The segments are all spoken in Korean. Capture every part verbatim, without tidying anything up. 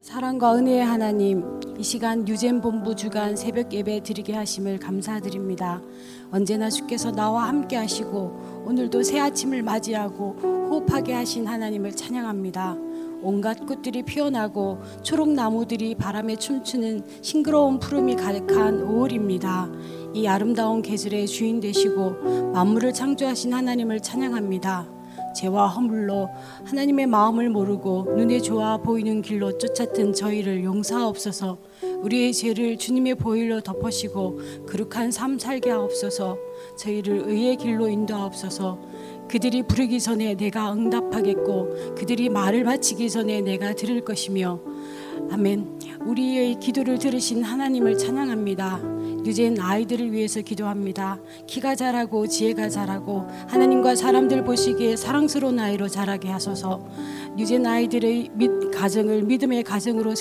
사랑과 은혜의 하나님, 이 시간 유잼 본부 주간 새벽 예배 드리게 하심을 감사드립니다. 언제나 주께서 나와 함께 하시고 오늘도 새 아침을 맞이하고 호흡하게 하신 하나님을 찬양합니다. 온갖 꽃들이 피어나고 초록나무들이 바람에 춤추는 싱그러운 푸름이 가득한 오월입니다. 이 아름다운 계절의 주인 되시고 만물을 창조하신 하나님을 찬양합니다. 죄와 허물로 하나님의 마음을 모르고 눈에 좋아 보이는 길로 쫓았던 저희를 용서하옵소서. 우리의 죄를 주님의 보혈로 덮으시고 거룩한 삶 살게 하옵소서. 저희를 의의 길로 인도하옵소서. 그들이 부르기 전에 내가 응답하겠고 그들이 말을 마치기 전에 내가 들을 것이며. 아멘. 우리의 기도를 들으신 하나님을 찬양합니다. 유재인 아이들을 위해서 기도합니다. 키가 자라고 지혜가 자라고 하나님과 사람들 보시기에 사랑스러운 아이로 자라게 하소서. 유재인 아이들의 믿, 가정을 믿음의 가정으로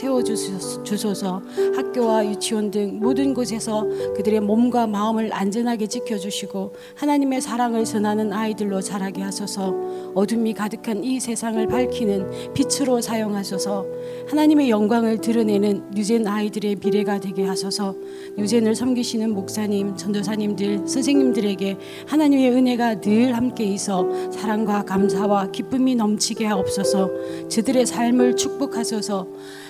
세워주소서. 학교와 유치원 등 모든 곳에서 그들의 몸과 마음을 안전하게 지켜주시고 하나님의 사랑을 전하는 아이들로 자라게 하소서. 어둠이 가득한 이 세상을 밝히는 빛으로 사용하소서. 하나님의 영광을 드러내는 유재인 아이들의 미래가 되게 하소서. 유재인을 섬기시는 목사님, 전도사님들, 선생님들에게 하나님의 은혜가 늘 함께 있어 사랑과 감사와 기쁨이 넘치게 하옵소서. 저들의 삶을 축복하소서.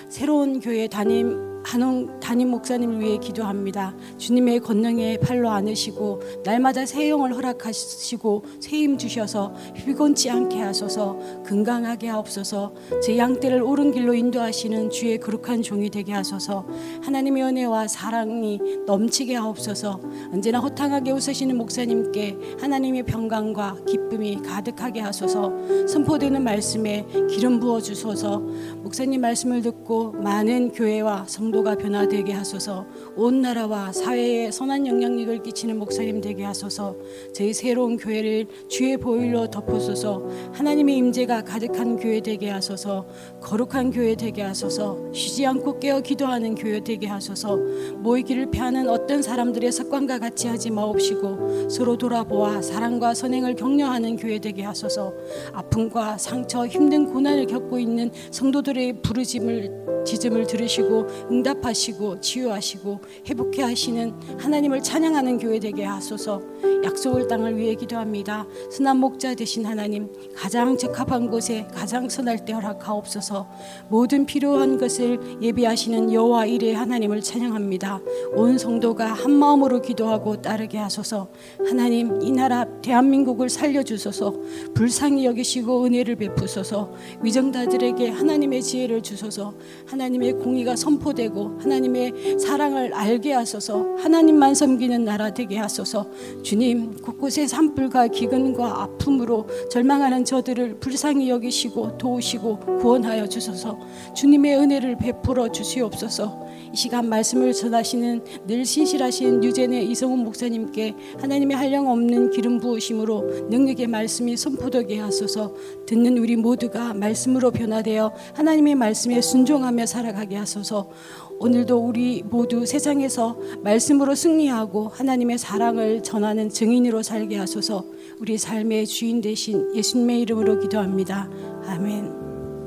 새로운 교회 담임 한홍 담임 목사님을 위해 기도합니다. 주님의 권능에 팔로 안으시고 날마다 새 영을 허락하시고 새 힘 주셔서 피곤치 않게 하소서. 건강하게 하옵소서. 제 양떼를 옳은 길로 인도하시는 주의 거룩한 종이 되게 하소서. 하나님의 은혜와 사랑이 넘치게 하옵소서. 언제나 호탕하게 웃으시는 목사님께 하나님의 평강과 기쁨이 가득하게 하소서. 선포되는 말씀에 기름 부어 주소서. 목사님 말씀을 듣고 많은 교회와 성 도가 변화되게 하소서. 온 나라와 사회에 선한 영향력을 끼치는 목사님 되게 하소서. 저희 새로운 교회를 주의 보혈로 덮으소서. 하나님의 임재가 가득한 교회 되게 하소서. 거룩한 교회 되게 하소서. 쉬지 않고 깨어 기도하는 교회 되게 하소서. 모이기를 피하는 어떤 사람들의 습관과 같이 하지 마옵시고 서로 돌아보아 사랑과 선행을 격려하는 교회 되게 하소서. 아픔과 상처, 힘든 고난을 겪고 있는 성도들의 부르짖음을 지짐을 들으시고 응답하시고 치유하시고 회복해 하시는 하나님을 찬양하는 교회 되게 하소서. 약속을 땅을 위해 기도합니다. 선한 목자 되신 하나님, 가장 적합한 곳에 가장 선할 때 허락하옵소서. 모든 필요한 것을 예비하시는 여호와 이레 하나님을 찬양합니다. 온 성도가 한 마음으로 기도하고 따르게 하소서. 하나님, 이 나라 대한민국을 살려주소서. 불쌍히 여기시고 은혜를 베푸소서. 위정자들에게 하나님의 지혜를 주소서. 하나님의 공의가 선포되고 하나님의 사랑을 알게 하소서. 하나님만 섬기는 나라 되게 하소서. 주님, 곳곳에 산불과 기근과 아픔으로 절망하는 저들을 불쌍히 여기시고 도우시고 구원하여 주소서. 주님의 은혜를 베풀어 주시옵소서. 이 시간 말씀을 전하시는 늘 신실하신 유재인의 이성훈 목사님께 하나님의 한량없는 기름 부으심으로 능력의 말씀이 선포되게 하소서. 듣는 우리 모두가 말씀으로 변화되어 하나님의 말씀에 순종하며 살아가게 하소서. 오늘도 우리 모두 세상에서 말씀으로 승리하고 하나님의 사랑을 전하는 증인으로 살게 하소서. 우리 삶의 주인 되신 예수님의 이름으로 기도합니다. 아멘.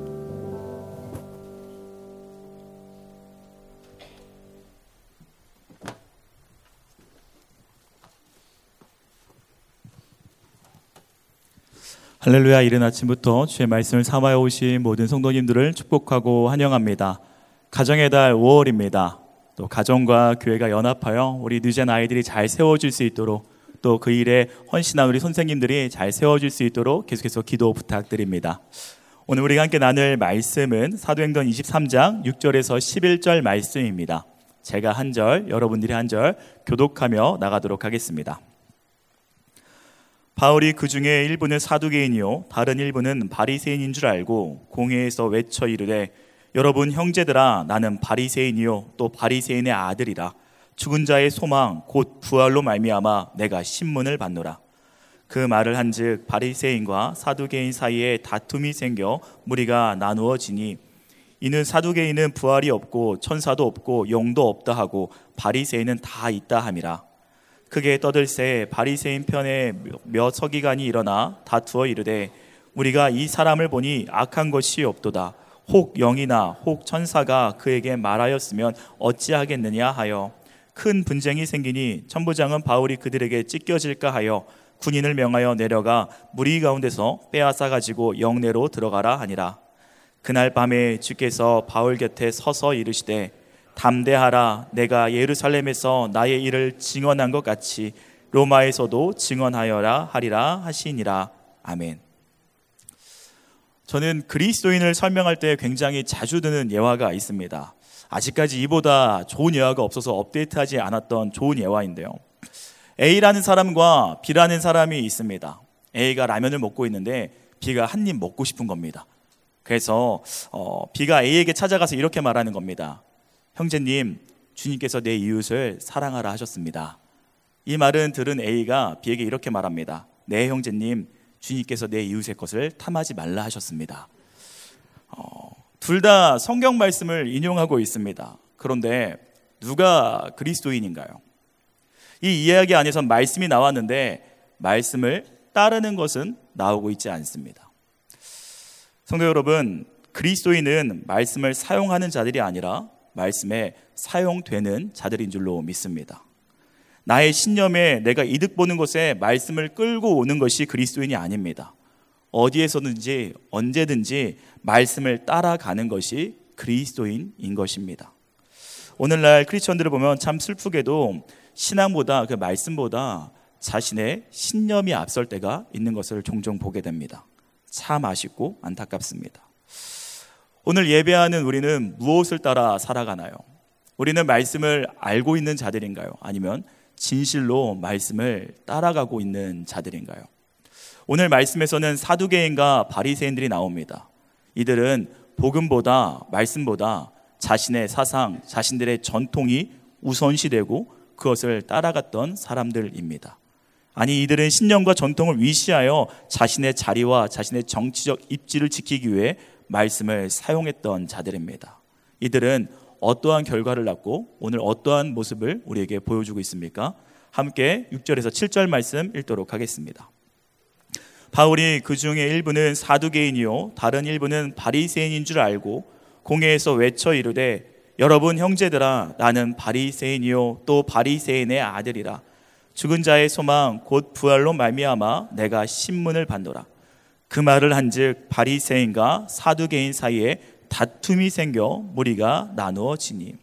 할렐루야. 이른 아침부터 주의 말씀을 삼아여 오신 모든 성도님들을 축복하고 환영합니다. 가정의 달 오월입니다. 또 가정과 교회가 연합하여 우리 늦은 아이들이 잘 세워질 수 있도록 또 그 일에 헌신한 우리 선생님들이 잘 세워질 수 있도록 계속해서 기도 부탁드립니다. 오늘 우리가 함께 나눌 말씀은 사도행전 이십삼 장 육 절에서 십일 절 말씀입니다. 제가 한 절, 여러분들이 한 절 교독하며 나가도록 하겠습니다. 바울이 그 중에 일부는 사두개인이요 다른 일부는 바리새인인 줄 알고 공회에서 외쳐 이르되 여러분 형제들아, 나는 바리새인이요 또 바리새인의 아들이라. 죽은 자의 소망 곧 부활로 말미암아 내가 신문을 받노라. 그 말을 한즉 바리새인과 사두개인 사이에 다툼이 생겨 무리가 나누어지니 이는 사두개인은 부활이 없고 천사도 없고 영도 없다 하고 바리새인은 다 있다 함이라. 크게 떠들새 바리새인 편에 몇 서기관이 일어나 다투어 이르되 우리가 이 사람을 보니 악한 것이 없도다. 혹 영이나 혹 천사가 그에게 말하였으면 어찌하겠느냐 하여 큰 분쟁이 생기니 천부장은 바울이 그들에게 찢겨질까 하여 군인을 명하여 내려가 무리 가운데서 빼앗아 가지고 영내로 들어가라 하니라. 그날 밤에 주께서 바울 곁에 서서 이르시되 담대하라. 내가 예루살렘에서 나의 일을 증언한 것 같이 로마에서도 증언하여라 하리라 하시니라. 아멘. 저는 그리스도인을 설명할 때 굉장히 자주 드는 예화가 있습니다. 아직까지 이보다 좋은 예화가 없어서 업데이트하지 않았던 좋은 예화인데요. A라는 사람과 B라는 사람이 있습니다. A가 라면을 먹고 있는데 B가 한 입 먹고 싶은 겁니다. 그래서 어, B가 A에게 찾아가서 이렇게 말하는 겁니다. 형제님, 주님께서 내 이웃을 사랑하라 하셨습니다. 이 말은 들은 A가 B에게 이렇게 말합니다. 네 형제님, 주님께서 내 이웃의 것을 탐하지 말라 하셨습니다. 어, 둘 다 성경 말씀을 인용하고 있습니다. 그런데 누가 그리스도인인가요? 이 이야기 안에서 말씀이 나왔는데 말씀을 따르는 것은 나오고 있지 않습니다. 성도 여러분, 그리스도인은 말씀을 사용하는 자들이 아니라 말씀에 사용되는 자들인 줄로 믿습니다. 나의 신념에 내가 이득 보는 것에 말씀을 끌고 오는 것이 그리스도인이 아닙니다. 어디에서든지 언제든지 말씀을 따라가는 것이 그리스도인인 것입니다. 오늘날 크리스천들을 보면 참 슬프게도 신앙보다 그 말씀보다 자신의 신념이 앞설 때가 있는 것을 종종 보게 됩니다. 참 아쉽고 안타깝습니다. 오늘 예배하는 우리는 무엇을 따라 살아가나요? 우리는 말씀을 알고 있는 자들인가요? 아니면 진실로 말씀을 따라가고 있는 자들인가요? 오늘 말씀에서는 사두개인과 바리새인들이 나옵니다. 이들은 복음보다 말씀보다 자신의 사상, 자신들의 전통이 우선시되고 그것을 따라갔던 사람들입니다. 아니, 이들은 신념과 전통을 위시하여 자신의 자리와 자신의 정치적 입지를 지키기 위해 말씀을 사용했던 자들입니다. 이들은 어떠한 결과를 낳고 오늘 어떠한 모습을 우리에게 보여주고 있습니까? 함께 육 절에서 칠 절 말씀 읽도록 하겠습니다. 바울이 그 중에 일부는 사두개인이요 다른 일부는 바리새인인 줄 알고 공회에서 외쳐 이르되 여러분 형제들아, 나는 바리새인이요 또 바리새인의 아들이라. 죽은 자의 소망 곧 부활로 말미암아 내가 신문을 받노라. 그 말을 한즉 바리새인과 사두개인 사이에 다툼이 생겨 무리가 나누어지니.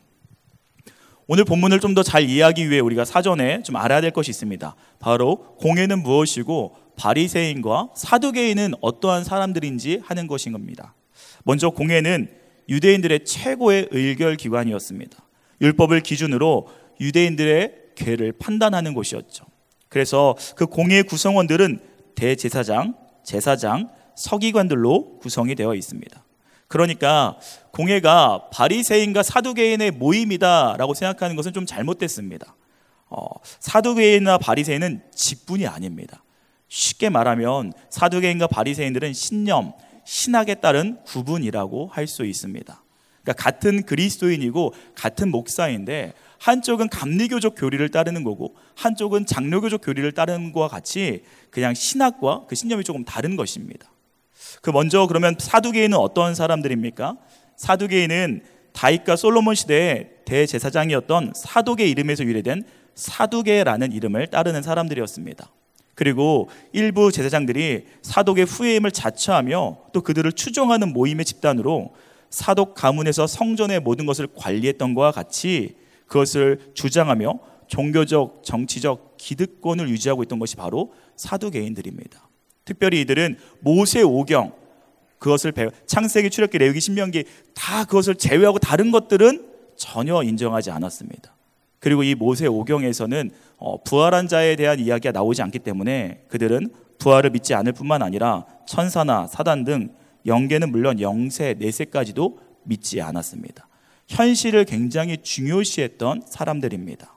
오늘 본문을 좀 더 잘 이해하기 위해 우리가 사전에 좀 알아야 될 것이 있습니다. 바로 공회는 무엇이고 바리새인과 사두개인은 어떠한 사람들인지 하는 것인 겁니다. 먼저 공회는 유대인들의 최고의 의결 기관이었습니다. 율법을 기준으로 유대인들의 죄를 판단하는 곳이었죠. 그래서 그 공회의 구성원들은 대제사장, 제사장, 서기관들로 구성이 되어 있습니다. 그러니까 공회가 바리새인과 사두개인의 모임이다라고 생각하는 것은 좀 잘못됐습니다. 어, 사두개인이나 바리새인은 직분이 아닙니다. 쉽게 말하면 사두개인과 바리새인들은 신념, 신학에 따른 구분이라고 할 수 있습니다. 그러니까 같은 그리스도인이고 같은 목사인데 한쪽은 감리교적 교리를 따르는 거고 한쪽은 장로교적 교리를 따르는 것과 같이 그냥 신학과 그 신념이 조금 다른 것입니다. 그 먼저 그러면 사두개인은 어떤 사람들입니까? 사두개인은 다윗과 솔로몬 시대의 대제사장이었던 사독의 이름에서 유래된 사두개라는 이름을 따르는 사람들이었습니다. 그리고 일부 제사장들이 사독의 후예임을 자처하며 또 그들을 추종하는 모임의 집단으로 사독 가문에서 성전의 모든 것을 관리했던 것과 같이 그것을 주장하며 종교적, 정치적 기득권을 유지하고 있던 것이 바로 사두개인들입니다. 특별히 이들은 모세 오경, 그것을 배워 창세기, 출애굽기, 레위기, 신명기 다 그것을 제외하고 다른 것들은 전혀 인정하지 않았습니다. 그리고 이 모세 오경에서는 부활한 자에 대한 이야기가 나오지 않기 때문에 그들은 부활을 믿지 않을 뿐만 아니라 천사나 사단 등 영계는 물론 영세, 내세까지도 믿지 않았습니다. 현실을 굉장히 중요시했던 사람들입니다.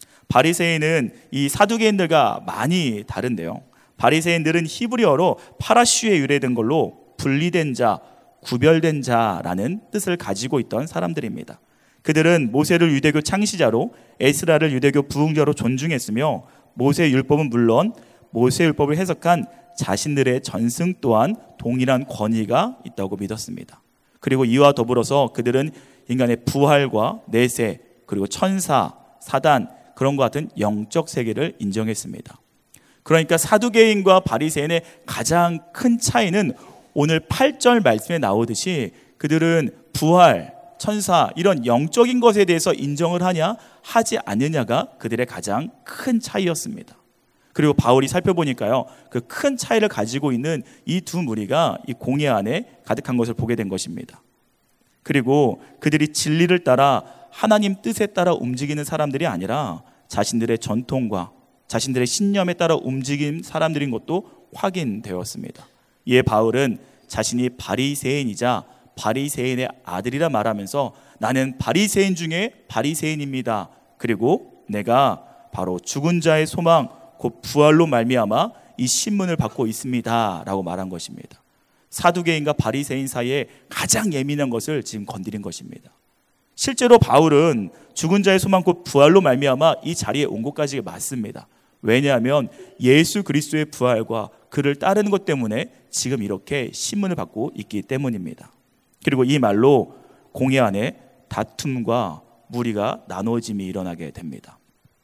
바리새인은 이 사두개인들과 많이 다른데요. 바리새인들은 히브리어로 파라슈에 유래된 걸로 분리된 자, 구별된 자라는 뜻을 가지고 있던 사람들입니다. 그들은 모세를 유대교 창시자로 에스라를 유대교 부흥자로 존중했으며 모세 율법은 물론 모세 율법을 해석한 자신들의 전승 또한 동일한 권위가 있다고 믿었습니다. 그리고 이와 더불어서 그들은 인간의 부활과 내세, 그리고 천사, 사단, 그런 것 같은 영적 세계를 인정했습니다. 그러니까 사두개인과 바리새인의 가장 큰 차이는 오늘 팔 절 말씀에 나오듯이 그들은 부활, 천사, 이런 영적인 것에 대해서 인정을 하냐 하지 않느냐가 그들의 가장 큰 차이였습니다. 그리고 바울이 살펴보니까요, 그 큰 차이를 가지고 있는 이 두 무리가 이 공회 안에 가득한 것을 보게 된 것입니다. 그리고 그들이 진리를 따라 하나님 뜻에 따라 움직이는 사람들이 아니라 자신들의 전통과 자신들의 신념에 따라 움직인 사람들인 것도 확인되었습니다. 이에 바울은 자신이 바리새인이자 바리새인의 아들이라 말하면서 나는 바리새인 중에 바리새인입니다. 그리고 내가 바로 죽은 자의 소망 곧 부활로 말미암아 이 신문을 받고 있습니다 라고 말한 것입니다. 사두개인과 바리새인 사이에 가장 예민한 것을 지금 건드린 것입니다. 실제로 바울은 죽은 자의 소망 곧 부활로 말미암아 이 자리에 온 것까지 맞습니다. 왜냐하면 예수 그리스도의 부활과 그를 따르는 것 때문에 지금 이렇게 신문을 받고 있기 때문입니다. 그리고 이 말로 공회 안에 다툼과 무리가 나눠짐이 일어나게 됩니다.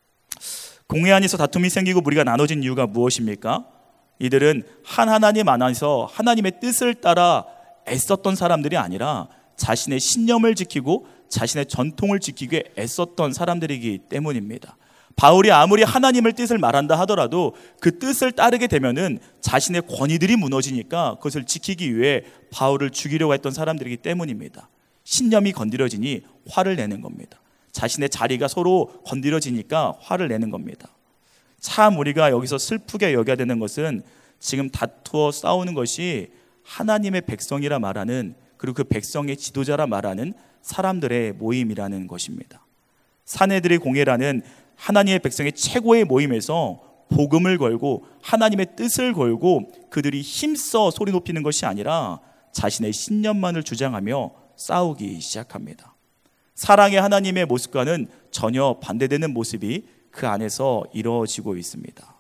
공회 안에서 다툼이 생기고 무리가 나눠진 이유가 무엇입니까? 이들은 한 하나님 안에서 하나님의 뜻을 따라 애썼던 사람들이 아니라 자신의 신념을 지키고 자신의 전통을 지키기 위해 애썼던 사람들이기 때문입니다. 바울이 아무리 하나님의 뜻을 말한다 하더라도 그 뜻을 따르게 되면은 자신의 권위들이 무너지니까 그것을 지키기 위해 바울을 죽이려고 했던 사람들이기 때문입니다. 신념이 건드려지니 화를 내는 겁니다. 자신의 자리가 서로 건드려지니까 화를 내는 겁니다. 참 우리가 여기서 슬프게 여겨야 되는 것은 지금 다투어 싸우는 것이 하나님의 백성이라 말하는, 그리고 그 백성의 지도자라 말하는 사람들의 모임이라는 것입니다. 사내들의 공회라는 하나님의 백성의 최고의 모임에서 복음을 걸고 하나님의 뜻을 걸고 그들이 힘써 소리 높이는 것이 아니라 자신의 신념만을 주장하며 싸우기 시작합니다. 사랑의 하나님의 모습과는 전혀 반대되는 모습이 그 안에서 이루어지고 있습니다.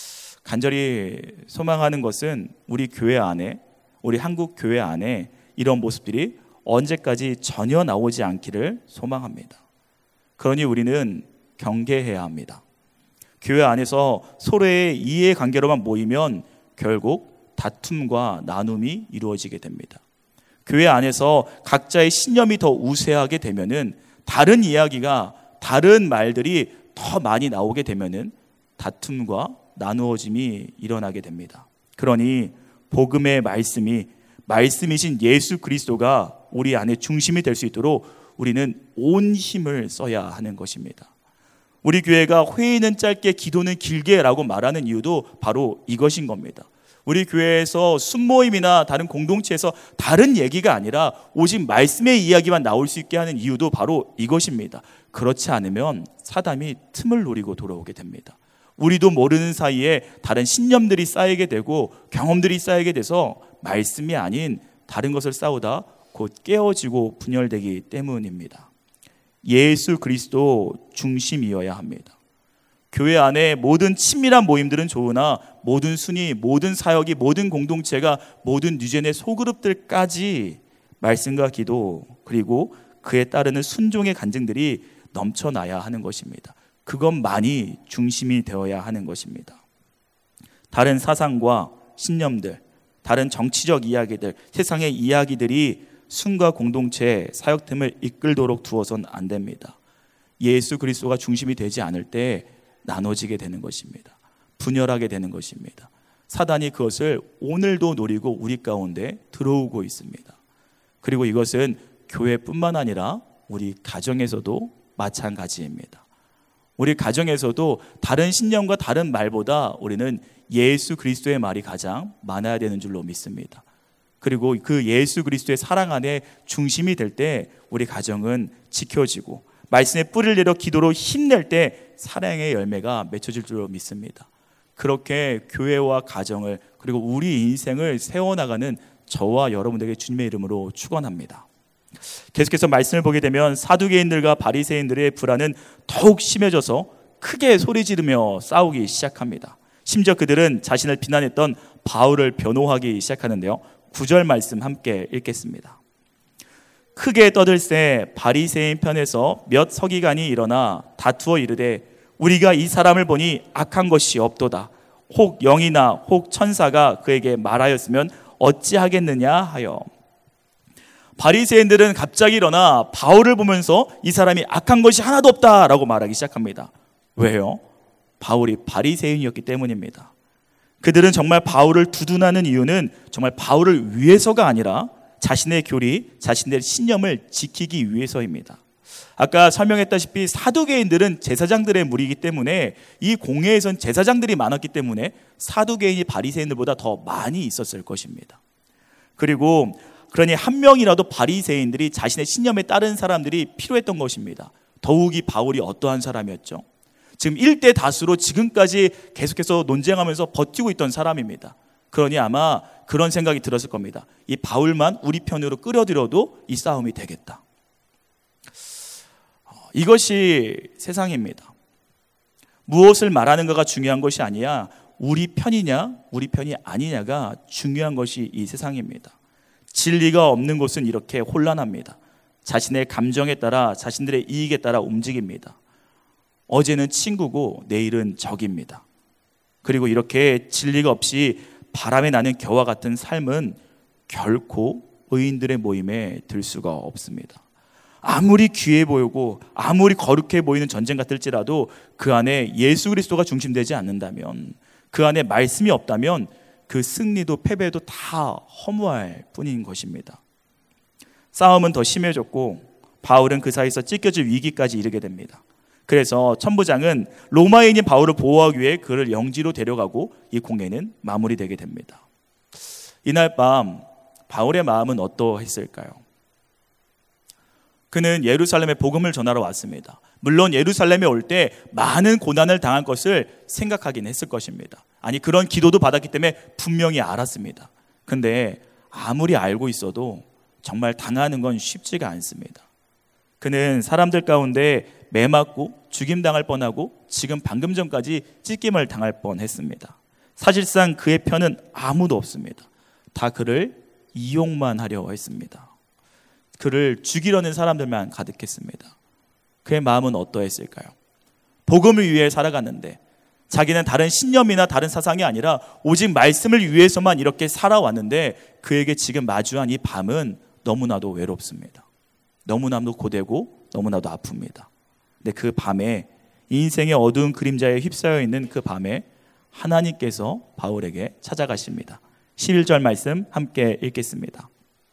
간절히 소망하는 것은 우리 교회 안에, 우리 한국 교회 안에 이런 모습들이 언제까지 전혀 나오지 않기를 소망합니다. 그러니 우리는 경계해야 합니다. 교회 안에서 서로의 이해관계로만 모이면 결국 다툼과 나눔이 이루어지게 됩니다. 교회 안에서 각자의 신념이 더 우세하게 되면은 다른 이야기가, 다른 말들이 더 많이 나오게 되면은 다툼과 나누어짐이 일어나게 됩니다. 그러니 복음의 말씀이, 말씀이신 예수 그리스도가 우리 안에 중심이 될 수 있도록 우리는 온 힘을 써야 하는 것입니다. 우리 교회가 회의는 짧게 기도는 길게 라고 말하는 이유도 바로 이것인 겁니다. 우리 교회에서 순모임이나 다른 공동체에서 다른 얘기가 아니라 오직 말씀의 이야기만 나올 수 있게 하는 이유도 바로 이것입니다. 그렇지 않으면 사단이 틈을 노리고 돌아오게 됩니다. 우리도 모르는 사이에 다른 신념들이 쌓이게 되고 경험들이 쌓이게 돼서 말씀이 아닌 다른 것을 싸우다 곧 깨어지고 분열되기 때문입니다. 예수 그리스도 중심이어야 합니다. 교회 안에 모든 친밀한 모임들은 좋으나 모든 순위, 모든 사역이, 모든 공동체가, 모든 뉴젠의 소그룹들까지 말씀과 기도 그리고 그에 따르는 순종의 간증들이 넘쳐나야 하는 것입니다. 그것만이 중심이 되어야 하는 것입니다. 다른 사상과 신념들, 다른 정치적 이야기들, 세상의 이야기들이 순과 공동체, 사역팀을 이끌도록 두어선 안 됩니다. 예수 그리스도가 중심이 되지 않을 때 나눠지게 되는 것입니다. 분열하게 되는 것입니다. 사단이 그것을 오늘도 노리고 우리 가운데 들어오고 있습니다. 그리고 이것은 교회뿐만 아니라 우리 가정에서도 마찬가지입니다. 우리 가정에서도 다른 신념과 다른 말보다 우리는 예수 그리스도의 말이 가장 많아야 되는 줄로 믿습니다. 그리고 그 예수 그리스도의 사랑 안에 중심이 될 때 우리 가정은 지켜지고 말씀에 뿌리를 내려 기도로 힘낼 때 사랑의 열매가 맺혀질 줄로 믿습니다. 그렇게 교회와 가정을 그리고 우리 인생을 세워나가는 저와 여러분들에게 주님의 이름으로 축원합니다. 계속해서 말씀을 보게 되면 사두개인들과 바리새인들의 불안은 더욱 심해져서 크게 소리 지르며 싸우기 시작합니다. 심지어 그들은 자신을 비난했던 바울을 변호하기 시작하는데요. 구 절 말씀 함께 읽겠습니다. 크게 떠들새 바리새인 편에서 몇 서기관이 일어나 다투어 이르되 우리가 이 사람을 보니 악한 것이 없도다. 혹 영이나 혹 천사가 그에게 말하였으면 어찌하겠느냐 하여. 바리새인들은 갑자기 일어나 바울을 보면서 이 사람이 악한 것이 하나도 없다라고 말하기 시작합니다. 왜요? 바울이 바리새인이었기 때문입니다. 그들은 정말 바울을 두둔하는 이유는 정말 바울을 위해서가 아니라 자신의 교리, 자신의 신념을 지키기 위해서입니다. 아까 설명했다시피 사두개인들은 제사장들의 무리이기 때문에 이 공회에선 제사장들이 많았기 때문에 사두개인이 바리새인들보다 더 많이 있었을 것입니다. 그리고 그러니 한 명이라도 바리새인들이 자신의 신념에 따른 사람들이 필요했던 것입니다. 더욱이 바울이 어떠한 사람이었죠? 지금 일대 다수로 지금까지 계속해서 논쟁하면서 버티고 있던 사람입니다. 그러니 아마 그런 생각이 들었을 겁니다. 이 바울만 우리 편으로 끌어들여도 이 싸움이 되겠다. 이것이 세상입니다. 무엇을 말하는가가 중요한 것이 아니라 우리 편이냐 우리 편이 아니냐가 중요한 것이 이 세상입니다. 진리가 없는 곳은 이렇게 혼란합니다. 자신의 감정에 따라 자신들의 이익에 따라 움직입니다. 어제는 친구고 내일은 적입니다. 그리고 이렇게 진리가 없이 바람에 나는 겨와 같은 삶은 결코 의인들의 모임에 들 수가 없습니다. 아무리 귀해 보이고 아무리 거룩해 보이는 전쟁 같을지라도 그 안에 예수 그리스도가 중심되지 않는다면, 그 안에 말씀이 없다면 그 승리도 패배도 다 허무할 뿐인 것입니다. 싸움은 더 심해졌고 바울은 그 사이에서 찢겨질 위기까지 이르게 됩니다. 그래서 천부장은 로마인인 바울을 보호하기 위해 그를 영지로 데려가고 이 공회는 마무리되게 됩니다. 이날 밤 바울의 마음은 어떠했을까요? 그는 예루살렘에 복음을 전하러 왔습니다. 물론 예루살렘에 올 때 많은 고난을 당할 것을 생각하긴 했을 것입니다. 아니, 그런 기도도 받았기 때문에 분명히 알았습니다. 근데 아무리 알고 있어도 정말 당하는 건 쉽지가 않습니다. 그는 사람들 가운데 매맞고 죽임당할 뻔하고 지금 방금 전까지 찢김을 당할 뻔했습니다. 사실상 그의 편은 아무도 없습니다. 다 그를 이용만 하려 했습니다. 그를 죽이려는 사람들만 가득했습니다. 그의 마음은 어떠했을까요? 복음을 위해 살아갔는데 자기는 다른 신념이나 다른 사상이 아니라 오직 말씀을 위해서만 이렇게 살아왔는데 그에게 지금 마주한 이 밤은 너무나도 외롭습니다. 너무나도 고되고 너무나도 아픕니다. 근데 그 밤에, 인생의 어두운 그림자에 휩싸여 있는 그 밤에 하나님께서 바울에게 찾아가십니다. 십일 절 말씀 함께 읽겠습니다.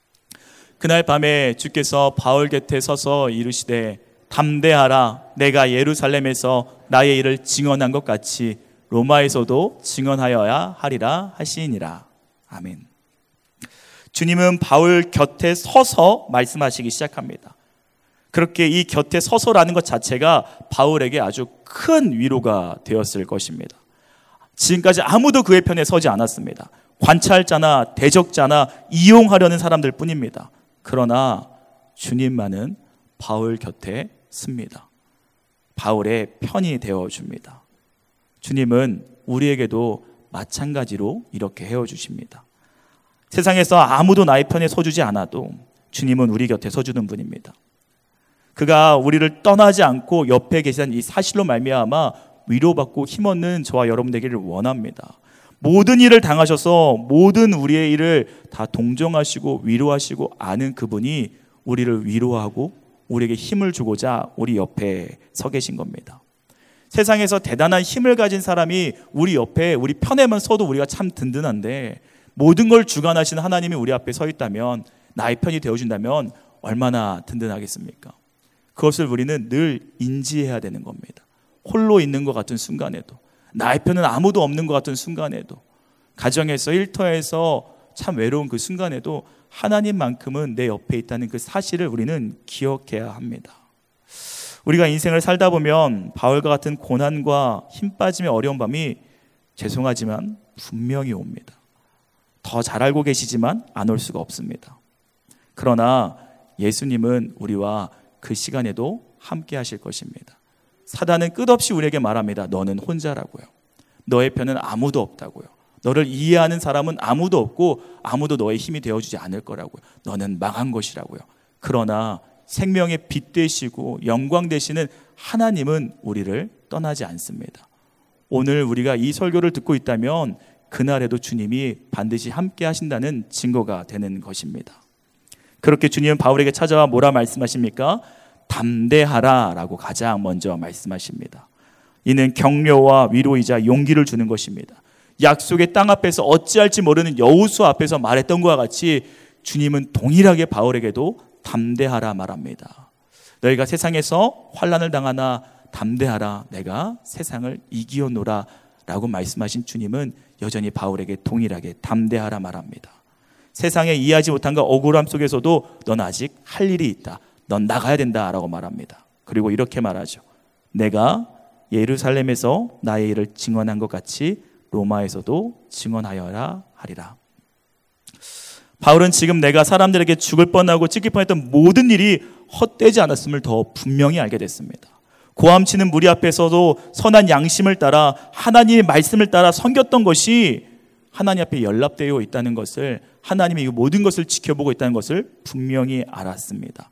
그날 밤에 주께서 바울 곁에 서서 이르시되 담대하라, 내가 예루살렘에서 나의 일을 증언한 것 같이 로마에서도 증언하여야 하리라 하시니라. 아멘. 주님은 바울 곁에 서서 말씀하시기 시작합니다. 그렇게 이 곁에 서서라는 것 자체가 바울에게 아주 큰 위로가 되었을 것입니다. 지금까지 아무도 그의 편에 서지 않았습니다. 관찰자나 대적자나 이용하려는 사람들 뿐입니다. 그러나 주님만은 바울 곁에 씁니다. 바울의 편이 되어줍니다. 주님은 우리에게도 마찬가지로 이렇게 헤어주십니다. 세상에서 아무도 나의 편에 서주지 않아도 주님은 우리 곁에 서주는 분입니다. 그가 우리를 떠나지 않고 옆에 계시다는 이 사실로 말미암아 위로받고 힘없는 저와 여러분 되기를 원합니다. 모든 일을 당하셔서 모든 우리의 일을 다 동정하시고 위로하시고 아는 그분이 우리를 위로하고 우리에게 힘을 주고자 우리 옆에 서 계신 겁니다. 세상에서 대단한 힘을 가진 사람이 우리 옆에 우리 편에만 서도 우리가 참 든든한데, 모든 걸 주관하시는 하나님이 우리 앞에 서 있다면, 나의 편이 되어준다면 얼마나 든든하겠습니까? 그것을 우리는 늘 인지해야 되는 겁니다. 홀로 있는 것 같은 순간에도, 나의 편은 아무도 없는 것 같은 순간에도, 가정에서 일터에서 참 외로운 그 순간에도 하나님만큼은 내 옆에 있다는 그 사실을 우리는 기억해야 합니다. 우리가 인생을 살다 보면 바울과 같은 고난과 힘 빠짐의 어려운 밤이 죄송하지만 분명히 옵니다. 더 잘 알고 계시지만 안 올 수가 없습니다. 그러나 예수님은 우리와 그 시간에도 함께 하실 것입니다. 사단은 끝없이 우리에게 말합니다. 너는 혼자라고요. 너의 편은 아무도 없다고요. 너를 이해하는 사람은 아무도 없고 아무도 너의 힘이 되어주지 않을 거라고요. 너는 망한 것이라고요. 그러나 생명의 빛 되시고 영광 되시는 하나님은 우리를 떠나지 않습니다. 오늘 우리가 이 설교를 듣고 있다면 그날에도 주님이 반드시 함께 하신다는 증거가 되는 것입니다. 그렇게 주님은 바울에게 찾아와 뭐라 말씀하십니까? 담대하라 라고 가장 먼저 말씀하십니다. 이는 격려와 위로이자 용기를 주는 것입니다. 약속의 땅 앞에서 어찌할지 모르는 여호수아 앞에서 말했던 것과 같이 주님은 동일하게 바울에게도 담대하라 말합니다. 너희가 세상에서 환난을 당하나 담대하라, 내가 세상을 이기었노라 라고 말씀하신 주님은 여전히 바울에게 동일하게 담대하라 말합니다. 세상에 이해하지 못한 그 억울함 속에서도 넌 아직 할 일이 있다, 넌 나가야 된다 라고 말합니다. 그리고 이렇게 말하죠. 내가 예루살렘에서 나의 일을 증언한 것 같이 로마에서도 증언하여라 하리라. 바울은 지금 내가 사람들에게 죽을 뻔하고 찢길 뻔했던 모든 일이 헛되지 않았음을 더 분명히 알게 됐습니다. 고함치는 무리 앞에서도 선한 양심을 따라 하나님의 말씀을 따라 섬겼던 것이 하나님 앞에 연락되어 있다는 것을, 하나님이 이 모든 것을 지켜보고 있다는 것을 분명히 알았습니다.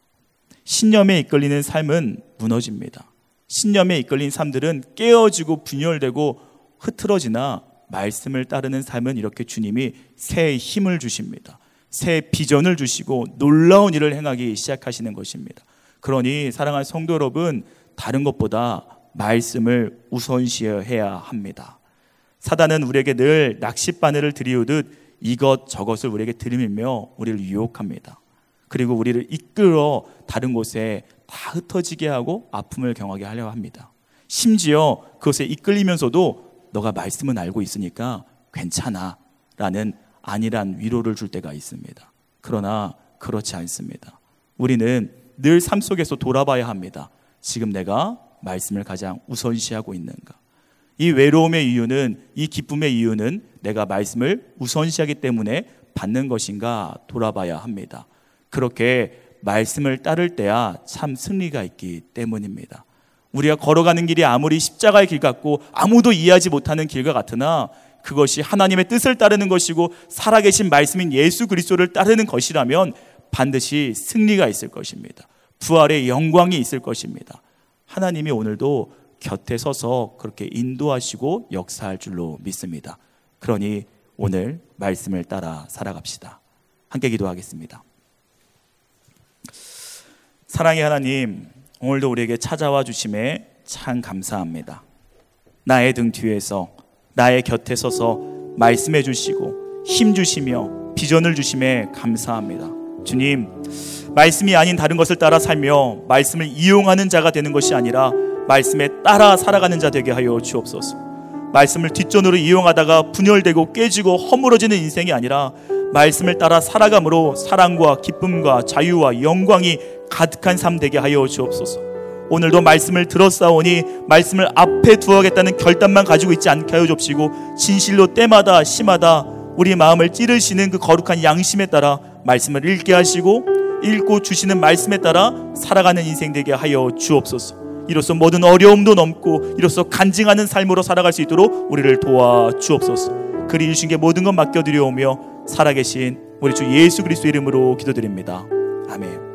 신념에 이끌리는 삶은 무너집니다. 신념에 이끌린 삶들은 깨어지고 분열되고 흐트러지나 말씀을 따르는 삶은 이렇게 주님이 새 힘을 주십니다. 새 비전을 주시고 놀라운 일을 행하기 시작하시는 것입니다. 그러니 사랑하는 성도 여러분, 다른 것보다 말씀을 우선시해야 합니다. 사단은 우리에게 늘 낚싯바늘을 들이우듯 이것 저것을 우리에게 들이밀며 우리를 유혹합니다. 그리고 우리를 이끌어 다른 곳에 다 흩어지게 하고 아픔을 경하게 하려 합니다. 심지어 그것에 이끌리면서도 너가 말씀은 알고 있으니까 괜찮아 라는 안일한 위로를 줄 때가 있습니다. 그러나 그렇지 않습니다. 우리는 늘 삶 속에서 돌아봐야 합니다. 지금 내가 말씀을 가장 우선시하고 있는가? 이 외로움의 이유는, 이 기쁨의 이유는 내가 말씀을 우선시하기 때문에 받는 것인가 돌아봐야 합니다. 그렇게 말씀을 따를 때야 참 승리가 있기 때문입니다. 우리가 걸어가는 길이 아무리 십자가의 길 같고 아무도 이해하지 못하는 길과 같으나 그것이 하나님의 뜻을 따르는 것이고 살아계신 말씀인 예수 그리스도를 따르는 것이라면 반드시 승리가 있을 것입니다. 부활의 영광이 있을 것입니다. 하나님이 오늘도 곁에 서서 그렇게 인도하시고 역사할 줄로 믿습니다. 그러니 오늘 말씀을 따라 살아갑시다. 함께 기도하겠습니다. 사랑의 하나님, 오늘도 우리에게 찾아와 주심에 참 감사합니다. 나의 등 뒤에서 나의 곁에 서서 말씀해 주시고 힘 주시며 비전을 주심에 감사합니다. 주님, 말씀이 아닌 다른 것을 따라 살며 말씀을 이용하는 자가 되는 것이 아니라 말씀에 따라 살아가는 자 되게 하여 주옵소서. 말씀을 뒷전으로 이용하다가 분열되고 깨지고 허물어지는 인생이 아니라 말씀을 따라 살아감으로 사랑과 기쁨과 자유와 영광이 가득한 삶 되게 하여 주옵소서. 오늘도 말씀을 들었사오니 말씀을 앞에 두어야겠다는 결단만 가지고 있지 않게 하여 주옵시고 진실로 때마다 시마다 우리 마음을 찌르시는 그 거룩한 양심에 따라 말씀을 읽게 하시고 읽고 주시는 말씀에 따라 살아가는 인생 되게 하여 주옵소서. 이로써 모든 어려움도 넘고 이로써 간증하는 삶으로 살아갈 수 있도록 우리를 도와 주옵소서. 그리 주신 게 모든 것 맡겨드려오며 살아계신 우리 주 예수 그리스도 이름으로 기도드립니다. 아멘.